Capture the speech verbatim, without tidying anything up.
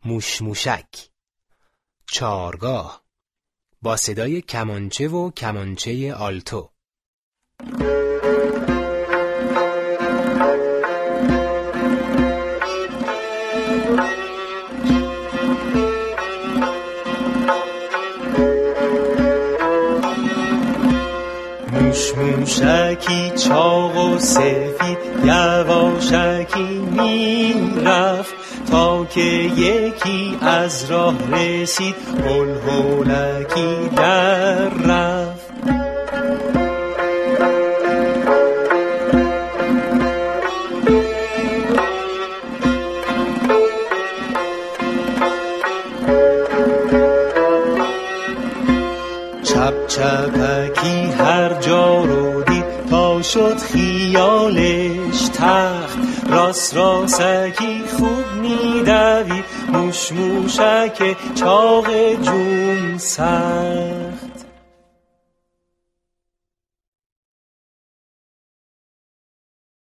موشموشک. چارگاه با صدای کمانچه و کمانچه آلتو. موشموشکی چاق و سفید یواشکی میرفت تا که یکی از راه رسید هول هولکی در رفت. چپ چپکی هر جا رو دید تا شد خیالش تخت. راست راستکی خوب میدوید موش موشک چاق جون سخت.